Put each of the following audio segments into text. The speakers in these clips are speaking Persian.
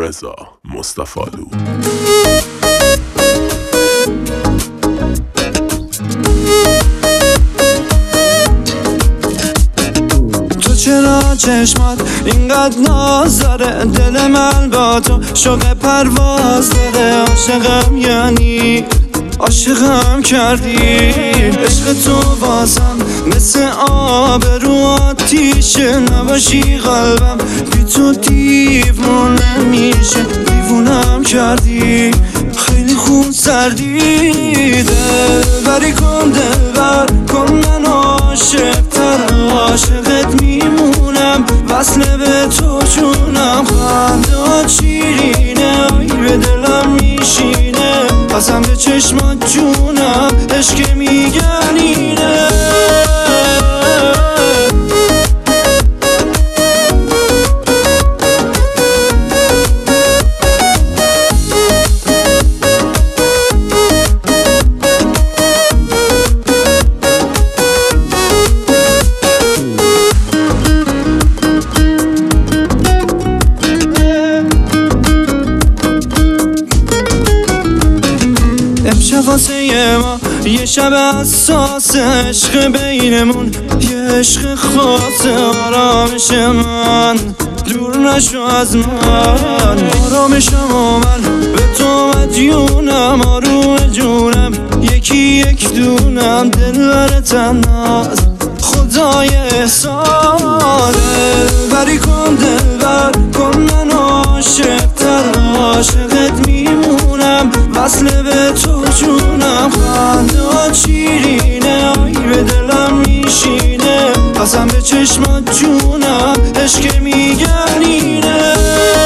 رضا مصطفالو. چرا چشمات اینقدر ناز داره؟ دل من با تو شوق پرواز داره. عاشقم یعنی عاشقم کردی. عشق تو واسم مثل آب رو آتیشه. نباشی قلبم بی تو دیوونه میشه. دیوونم کردی خیلی خون سردی. دلبری کن دلبر کن من عاشق‌تر. عاشقت میمونم وصل به تو جونم. خنده‌هات شیرینه آی به دلم میشینه. قسم به چشمات جونم عشق میگن اینه. امشب واسه ما یه شب اساس. عشق بینمون یه عشق خاصه. آرامش من دور نشو از من. آرامشم و من به تو مدیونم. آروم جونم یکی یک دونم. دلبر تنهاست خدای احسانه. بری کن دلبر کن من عاشق‌تر. عاشقت میمونم وصل به تو جونم. خنده‌هات شیرینه آی به دلم میشینه. قسم به چشمات جونم عشق میگن اینه.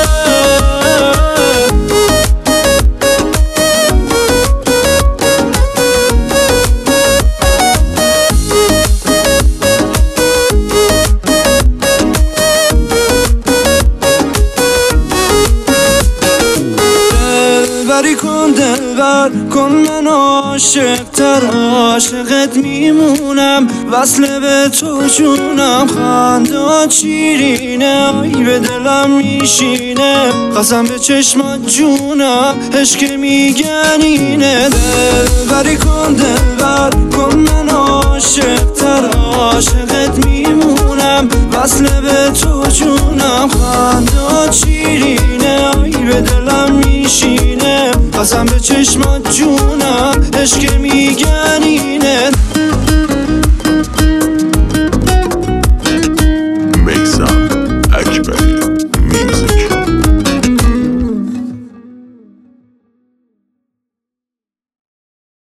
دلبری کن دلبر کن من عاشق‌تر. عاشقت میمونم وصل به تو جونم. خنده‌هات شیرینه آی به دلم میشینه. قسم به چشمات جونم عشق میگن اینه. دلبری کن دلبر کن من عاشق‌تر. عاشقت میمونم وصل به تو جونم. خنده‌هات شیرینه آی به دلم میشینه. قسم به چشمات جونم عشق